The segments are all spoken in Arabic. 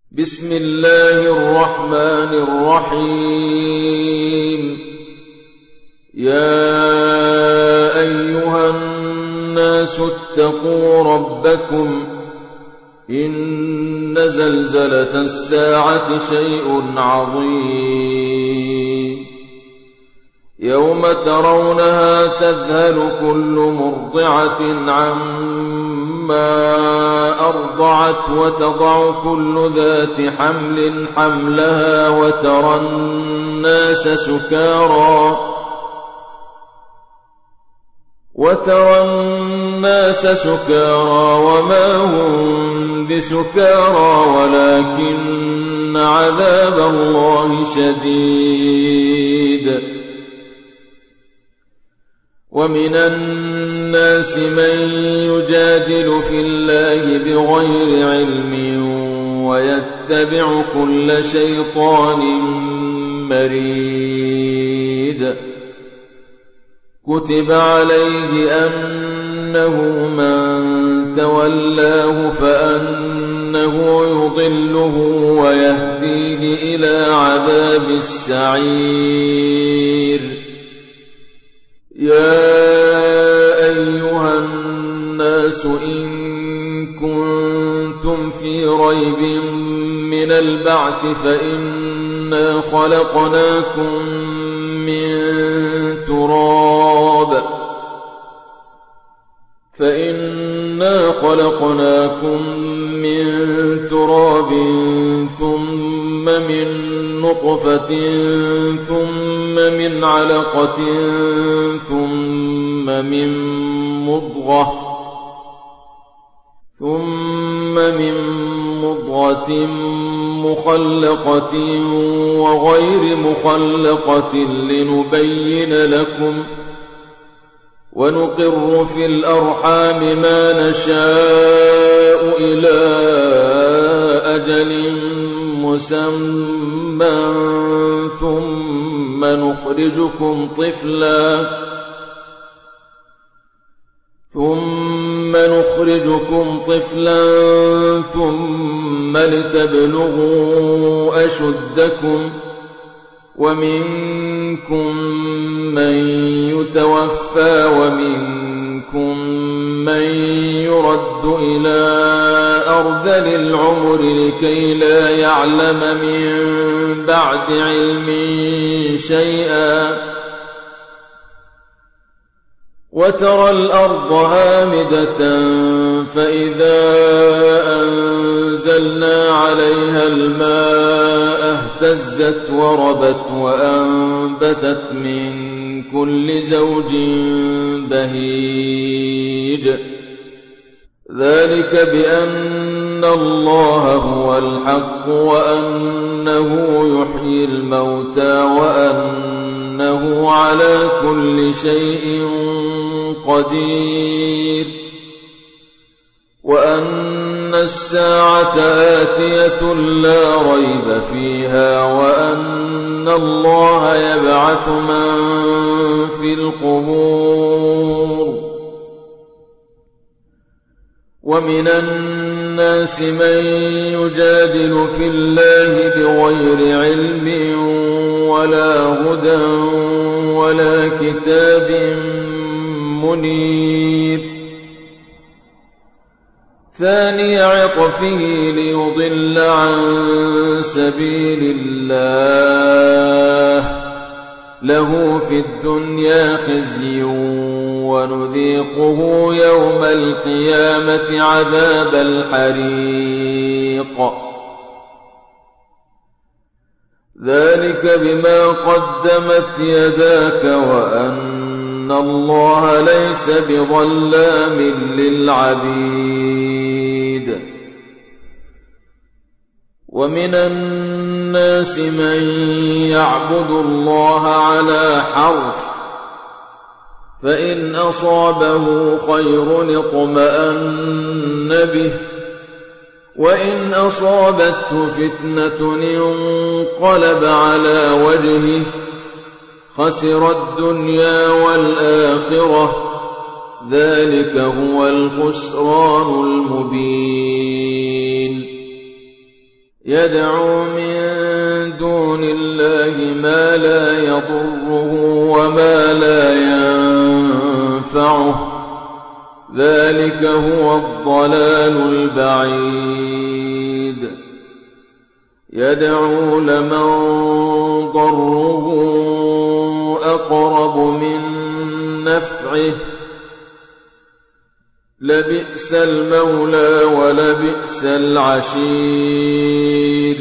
بسم الله الرحمن الرحيم. يا أيها الناس اتقوا ربكم إن زلزلة الساعة شيء عظيم يوم ترونها تذهل كل مرضعة عما أرضعت وتضع كل ذات حمل حملها وترى الناس سكارى وما هم بسكارى ولكن عذاب الله شديد. ومن الناس من يجادل في الله بغير علم ويتبع كل شيطان مريد. كتب عليه أنه من تولاه فأنه يضله ويهديه إلى عذاب السعير. يا أيها الناس إن كنتم في ريب من البعث فإنا خلقناكم من تراب ثم من نطفة ثم من علقة ثم من مضغة مخلقة وغير مخلقة لنبين لكم ونقر في الأرحام ما نشاء إلى أجل مسمى ثم نخرجكم طفلا ثم لتبلغوا أشدكم ومنكم من يتوفى ومنكم من يرد إلى أرذل العمر لكي لا يعلم من بعد علم شيئا. وترى الأرض هامدة فإذا أنزلنا عليها الماء اهتزت وربت وأنبتت من كل زوج بهيج. ذلك بأن الله هو الحق وأنه يحيي الموتى وأنه على كل شيء قدير وأن الساعة آتية لا ريب فيها وأن الله يبعث من في القبور. ومن الناس من يجادل في الله بغير علم ولا هدى ولا كتاب منير. ثاني عطفه ليضل عن سبيل الله له في الدنيا خزي ونذيقه يوم القيامة عذاب الحريق. ذلك بما قدمت يداك وأن الله ليس بظلام للعبيد. ومن الناس من يعبد الله على حرف فإن أصابه خير اطمأن به وإن أصابته فتنة انقلب على وجهه خسر الدنيا والآخرة ذلك هو الخسران المبين. يدعو من دون الله ما لا يضره وما لا ينفعه ذلك هو الضلال البعيد يدعو لمن ضره أقرب من نفعه لبئس المولى ولبئس العشير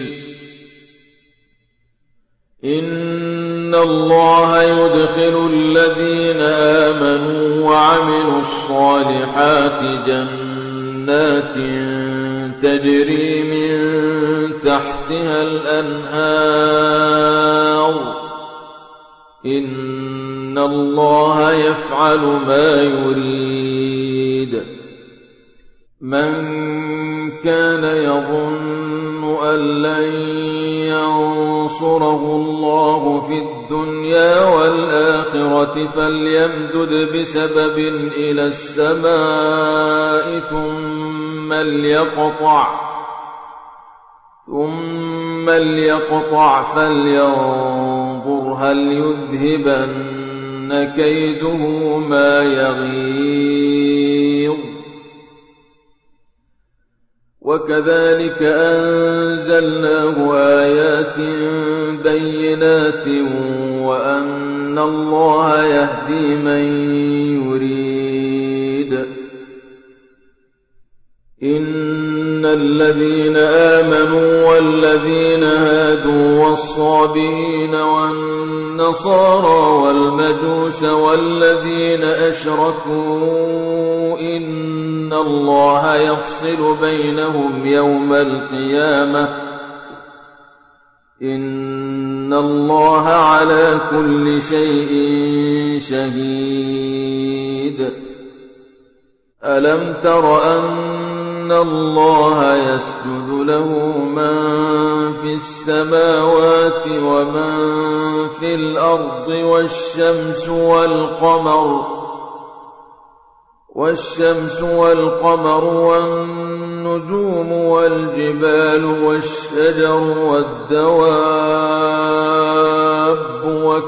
إن الله يدخل الذين آمنوا وعملوا الصالحات جنات تجري من تحتها الأنهار إن الله يفعل ما يريد من كان يظن أن لن ينصره الله في الدنيا والآخرة فليمدد بسبب إلى السماء ثم ليقطع فلينظر هل يذهبن كيده ما يغيظ وكذلك أنزلناه آيات بينات وأن الله يهدي من يريد إن الذين آمنوا والذين هادوا والصابئين والنصارى والمجوس والذين أشركوا إن الله يفصل بينهم يوم القيامة إن الله على كل شيء شهيد ألم تر أن الله يسجد له من في السماوات ومن في الأرض والشمس والقمر والنجوم والجبال والشجر والدواب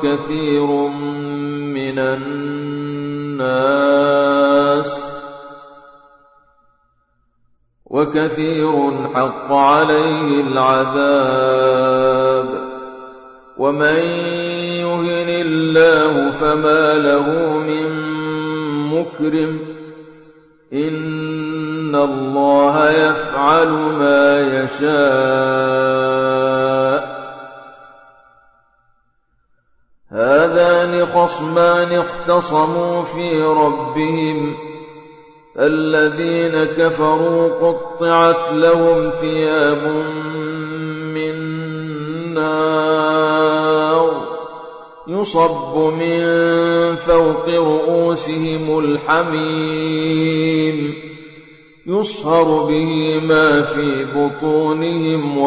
وكثير حق عليه العذاب ومن يهن الله فما له من مكرم إن الله يفعل ما يشاء هذان خصمان اختصموا في ربهم الذين كفروا قطعت لهم ثياب من نار يصب من فوق رؤوسهم الحميم يصهر به ما في بطونهم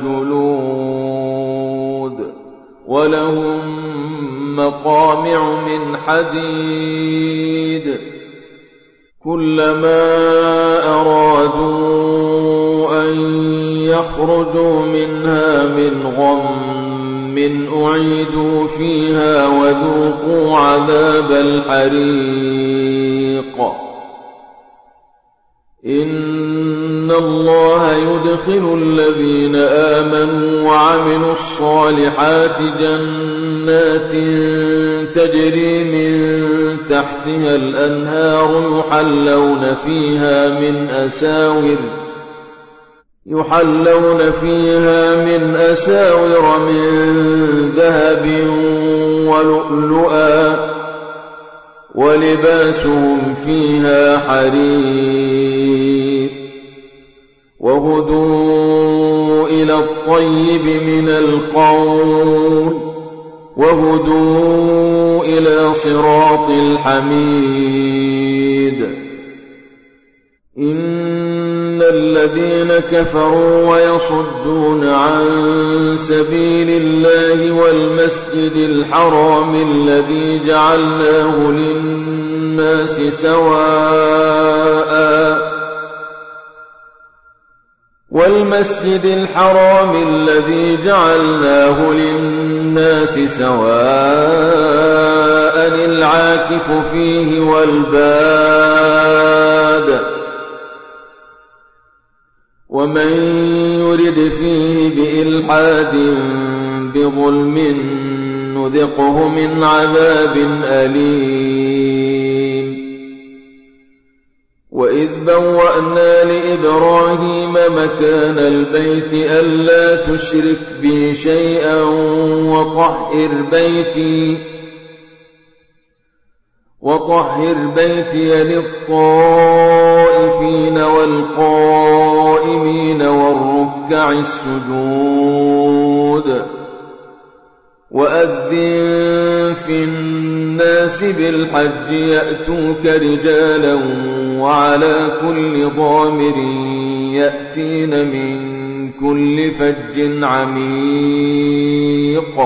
والجلود ولهم مقامع من حديد كلما أرادوا أن يخرجوا منها من غم أعيدوا فيها وذوقوا عذاب الحريق إن الله يدخل الذين آمنوا وعملوا الصالحات جنات تجري من تحتها الأنهار يحلون فيها من أساور من ذهب ولؤلؤا ولباسهم فيها حرير وهدوا إلى الطيب من القول وهدوا إلى صراط الحميد إن الذين كفروا ويصدون عن سبيل الله والمسجد الحرام الذي جعلناه للناس والمسجد الحرام الذي جعلناه للناس سواء العاكف فيه والباد ومن يرد فيه بإلحاد بظلم نذقه من عذاب أليم وإذ بوأنا لإبراهيم مكان البيت ألا تشرك بي شيئا وطهر بيتي للطائفين والقائمين والركع السجود وأذن في الناس بالحج يأتوك رجالا وعلى كل ضامر يأتين من كل فج عميق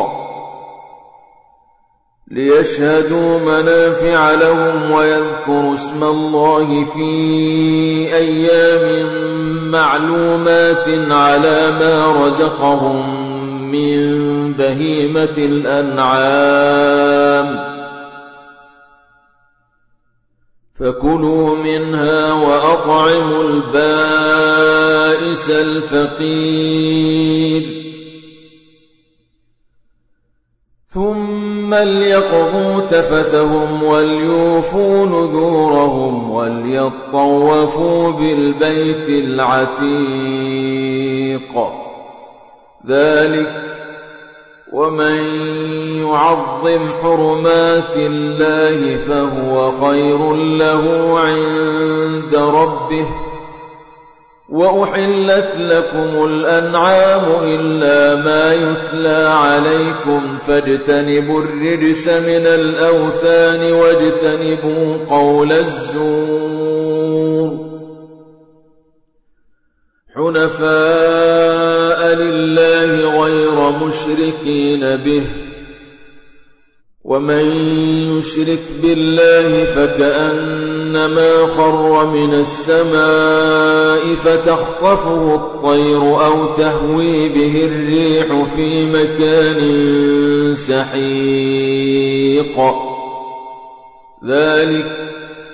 ليشهدوا منافع لهم ويذكروا اسم الله في أيام معلومات على ما رزقهم من بهيمة الأنعام فكلوا منها وأطعموا البائس الفقير ثم ليقضوا تفثهم وليوفوا نذورهم وليطوفوا بالبيت العتيق ذلك ومن يعظم حرمات الله فهو خير له عند ربه وأحلت لكم الأنعام إلا ما يتلى عليكم فاجتنبوا الرجس من الأوثان واجتنبوا قول الزور حنفاء لله غير مشركين به ومن يشرك بالله فكأنما خر من السماء فتخطفه الطير أو تهوي به الريح في مكان سحيق ذلك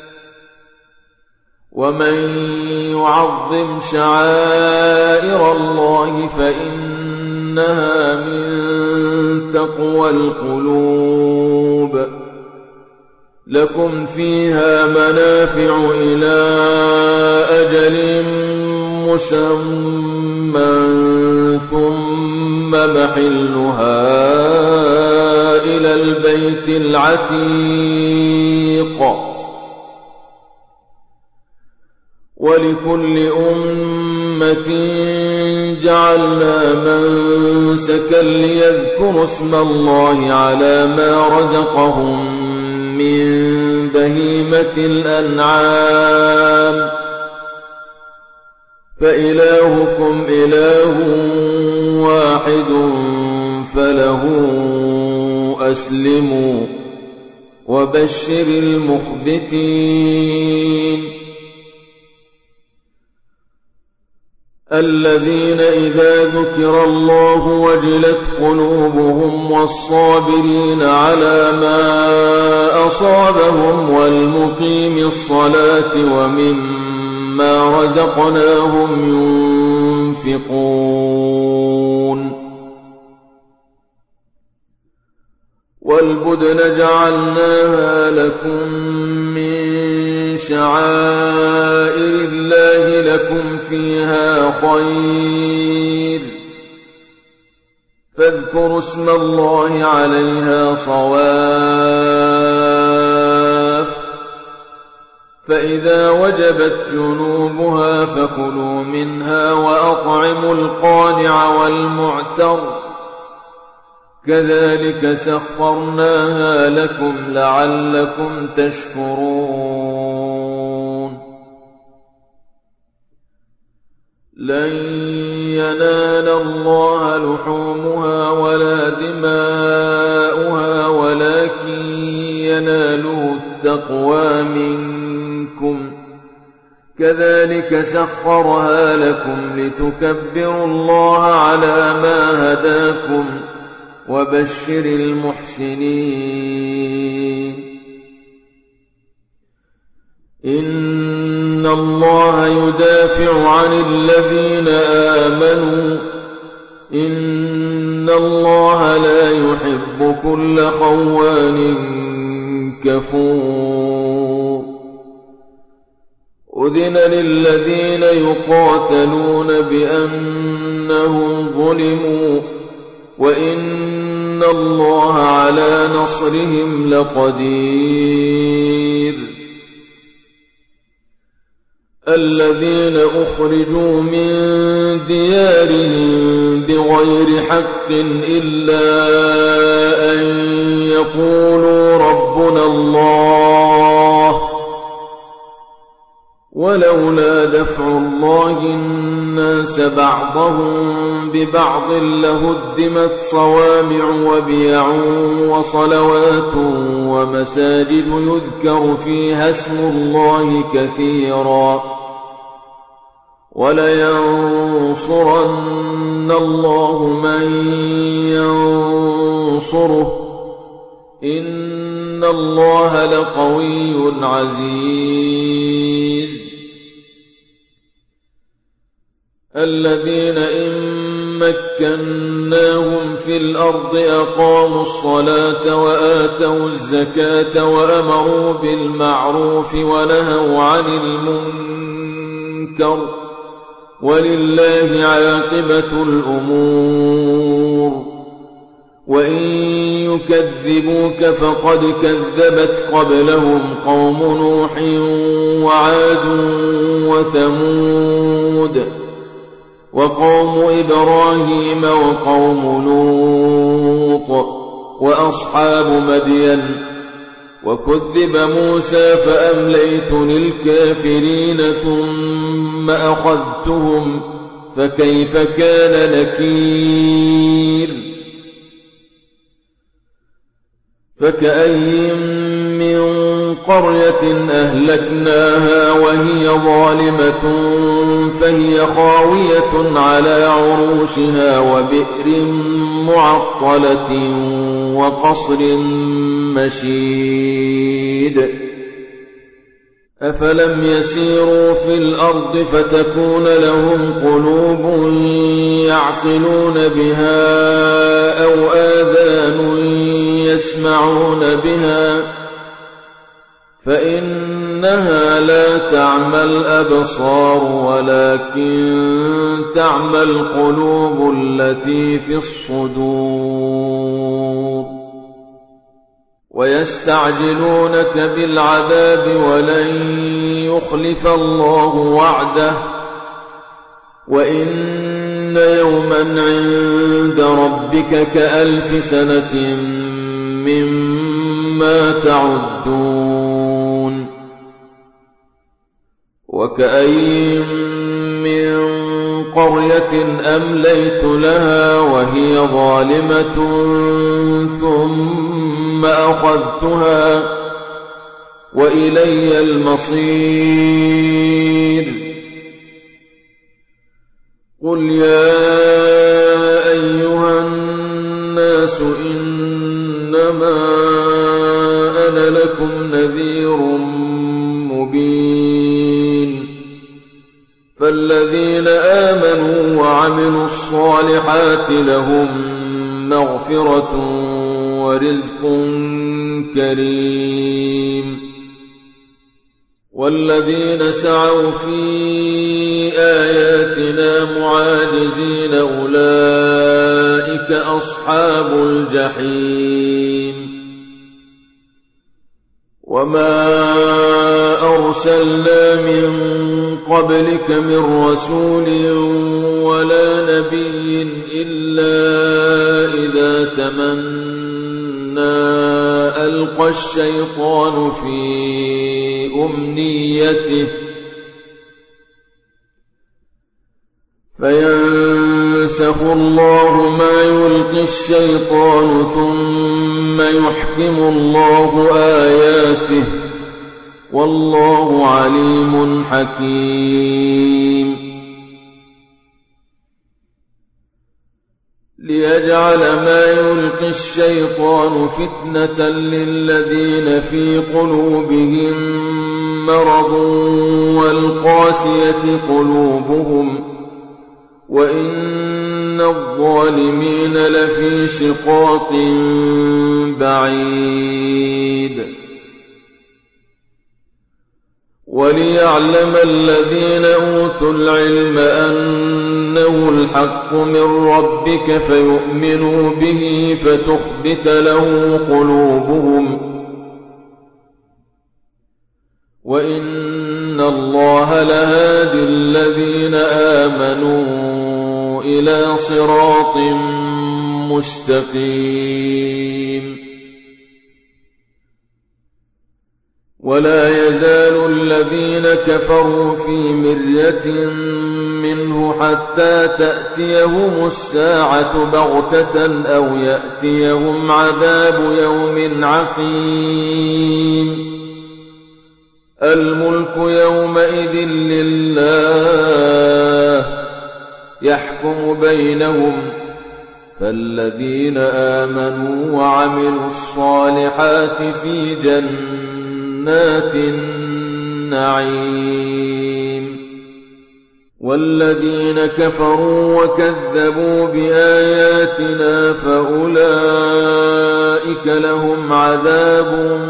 ومن يعظم شعائر الله فإنها من تقوى القلوب لكم فيها منافع إلى أجل مسمى ثم محلها إلى البيت العتيق ولكل أمة جعلنا منسكا ليذكروا اسم الله على ما رزقهم من بهيمة الأنعام فإلهكم إله واحد فله أسلموا وبشر المخبتين الذين إذا ذكر الله وجلت قلوبهم والصابرين على ما أصابهم والمقيم الصلاة ومما رزقناهم ينفقون والبدن جعلناها لكم من شعائر الله لكم فيها خير فاذكروا اسم الله عليها صواف فإذا وجبت جنوبها فكلوا منها وأطعموا القانع والمعتر كذلك سخرناها لكم لعلكم تشكرون لن ينال الله لحومها ولا دماؤها ولكن يناله التقوى منكم كذلك سخرها لكم لتكبروا الله على ما هداكم وبشر المحسنين إن الله يدافع عن الذين آمنوا إن الله لا يحب كل خوان كفور أذن للذين يقاتلون بأنهم ظلموا وإن الله على نصرهم لقدير الذين أخرجوا من ديارهم بغير حق إلا أن يقولوا ربنا الله ولولا دفع الله الناس بعضهم ببعض لهدمت صوامع وبيع وصلوات ومساجد يذكر فيها اسم الله كثيرا ولينصرن الله من ينصره إن الله لقوي عزيز الذين إن مكناهم في الأرض أقاموا الصلاة وآتوا الزكاة وأمروا بالمعروف ونهوا عن المنكر ولله عاقبة الأمور وإن يكذبوك فقد كذبت قبلهم قوم نوح وعاد وثمود وقوم إبراهيم وقوم لوط وأصحاب مدين وكذب موسى فأمليت للكافرين ثم أخذتهم فكيف كان نكير فكأي من قرية أهلكناها وهي ظالمة فهي خاوية على عروشها وبئر معطلة وقصر مشيد أفلم يسيروا في الأرض فتكون لهم قلوب يعقلون بها أو آذان يسمعون بها فإنها لا تعمى الأبصار ولكن تعمى القلوب التي في الصدور ويستعجلونك بالعذاب ولن يخلف الله وعده وإن يوما عند ربك كألف سنة مما تعدون وكأي من قرية أمليت لها وهي ظالمة ثم أخذتها وإلي المصير قل يا أيها الناس إنما أنا لكم نذير مبين فالذين آمنوا وعملوا الصالحات لهم مغفرة ورزق كريم والذين سعوا في آياتنا معاجزين أولئك أصحاب الجحيم وما أرسلنا من قبلك من رسول ولا نبي إلا إذا تمنى ألقى الشيطان في أمنيته فينسخ الله ما يلقي الشيطان ثم يحكم الله آياته والله عليم حكيم. ليجعل ما يلقي الشيطان فتنة للذين في قلوبهم مرض والقاسية قلوبهم وإن الظالمين لفي شقاق بعيد. وليعلم الذين أوتوا العلم أنه الحق من ربك فيؤمنوا به فتخبت له قلوبهم وإن الله لهادي الذين آمنوا إلى صراط مستقيم. ولا يزال الذين كفروا في مرية منه حتى تأتيهم الساعة بغتة أو يأتيهم عذاب يوم عقيم. الملك يومئذ لله يحكم بينهم فالذين آمنوا وعملوا الصالحات في جنات النعيم. والذين كفروا وكذبوا بآياتنا فأولئك لهم عذاب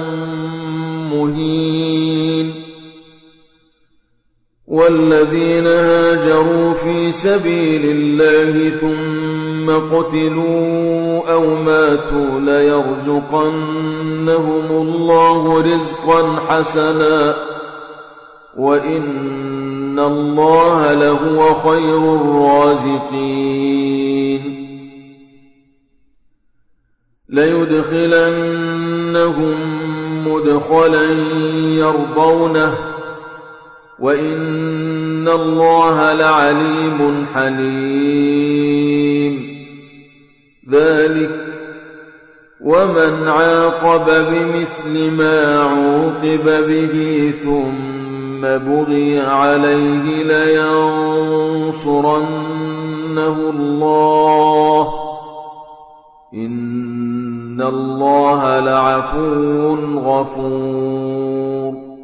مهين. والذين هاجروا في سبيل الله ثم قتلوا أو ماتوا ليرزقنهم الله رزقا حسنا وإن الله لهو خير الرازقين. ليدخلنهم مدخلا يرضونه وإن الله لعليم حليم. ذلك ومن عاقب بمثل ما عوقب به ثم بغي عليه لينصرنه الله إن الله لعفو غفور.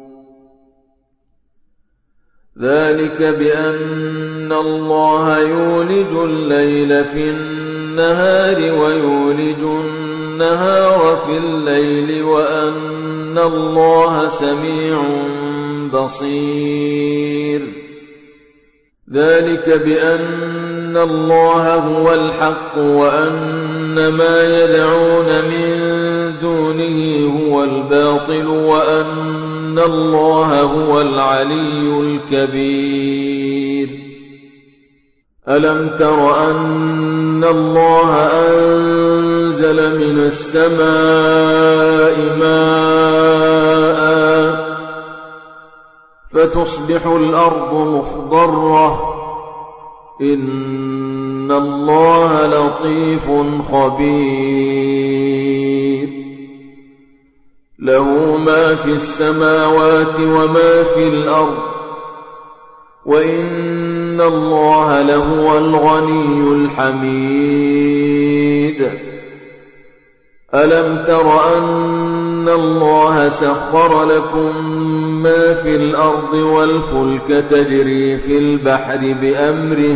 ذلك بأن الله يولج الليل في النهار ويولج النهار في الليل وأن الله سميع بصير. ذلك بأن الله هو الحق وأن ما يدعون من دونه هو الباطل وأن الله هو العلي الكبير. ألم تر أن الله أنزل من السماء ماء فتصبح الأرض مخضرة إن الله لطيف خبير. له ما في السماوات وما في الأرض وإن الله لهو الغني الحميد. ألم تر أن الله سخر لكم ما في الأرض والفلك تجري في البحر بأمره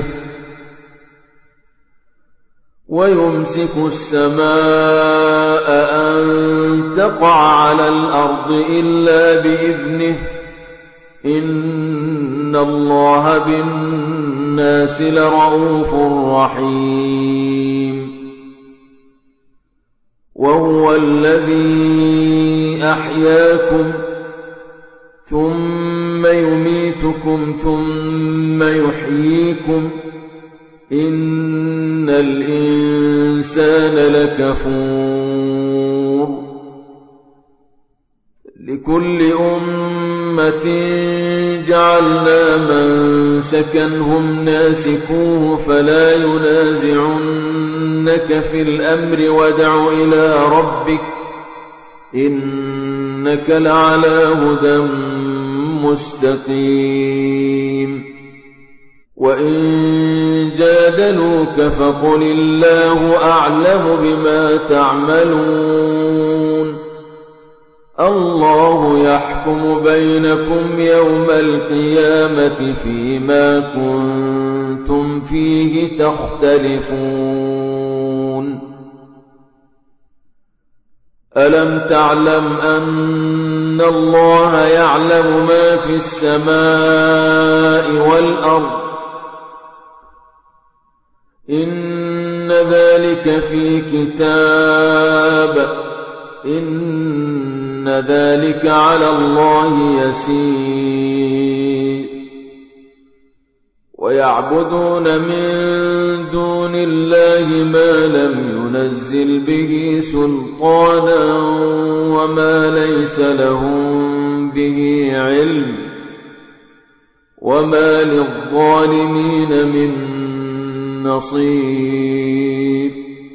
ويمسك السماء أن تقع على الأرض إلا بإذنه إن الله بالناس لرءوف رحيم. وهو الذي أحياكم ثم يميتكم ثم يحييكم إن الإنسان لكفور. لكل أمة جعلنا منسكا هم ناسكوه فلا ينازعنك في الأمر وادع إلى ربك إنك وإنك لعلى هدى مستقيم وإن جادلوك فقل الله أعلم بما تعملون الله يحكم بينكم يوم القيامة فيما كنتم فيه تختلفون ألم تعلم أن الله يعلم ما في السماء والأرض إن ذلك في كتاب إن ذلك على الله يسير ويعبدون من دون الله ما لم ينزل به سلطانا وما ليس لهم به علم وما للظالمين من نصير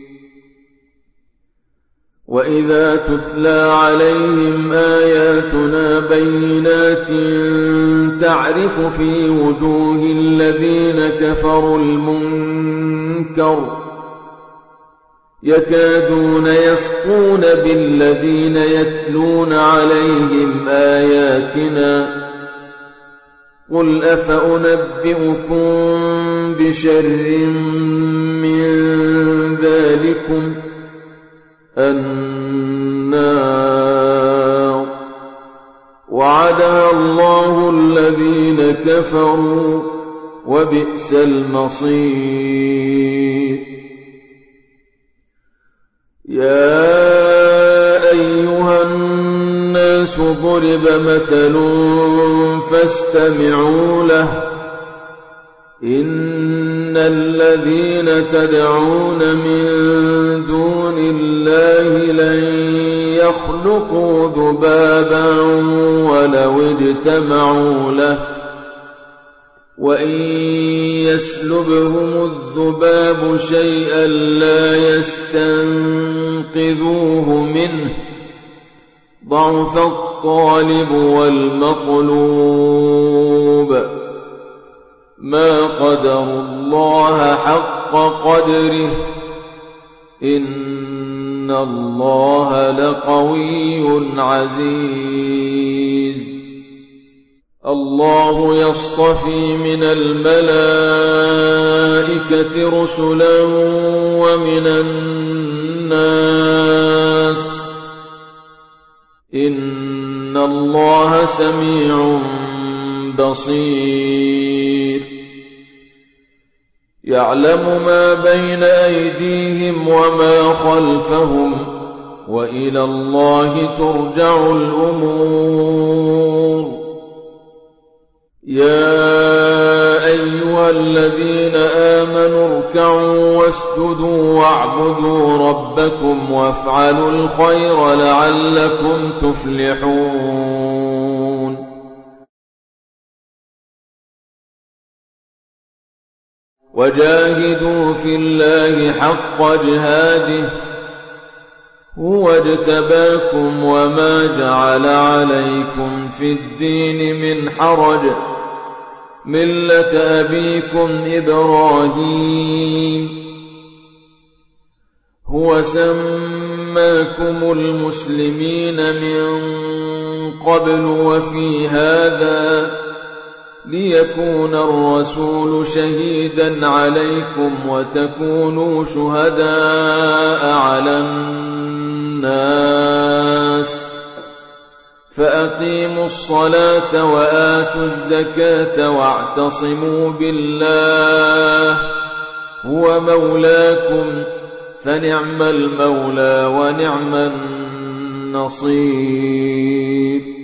وإذا تتلى عليهم آياتنا بينات تعرف في وجوه الذين كفروا المنكر يكادون يسقون بالذين يتلون عليهم آياتنا قل أفأنبئكم بشر من ذلكم النار وعدها الله الذين كفروا وبئس المصير يا أيها الناس ضرب مثل فاستمعوا له إن الذين تدعون من دون الله لن يخلقوا ذبابا ولو اجتمعوا له وإن يسلبهم الذباب شيئا لا يستنقذوه منه ضعف الطالب والمطلوب ما قدروا الله حق قدره إن الله لقوي عزيز الله يصطفي من الملائكة رسلا ومن الناس إن الله سميع بصير يعلم ما بين أيديهم وما خلفهم وإلى الله ترجع الأمور يا أيها الذين آمنوا اركعوا واسجدوا واعبدوا ربكم وافعلوا الخير لعلكم تفلحون وجاهدوا في الله حق جهاده هو اجتباكم وما جعل عليكم في الدين من حرج ملة أبيكم إبراهيم هو سماكم المسلمين من قبل وفي هذا ليكون الرسول شهيدا عليكم وتكونوا شهداء على الناس فأقيموا الصلاة وآتوا الزكاة واعتصموا بالله هو مولاكم فنعم المولى ونعم النصير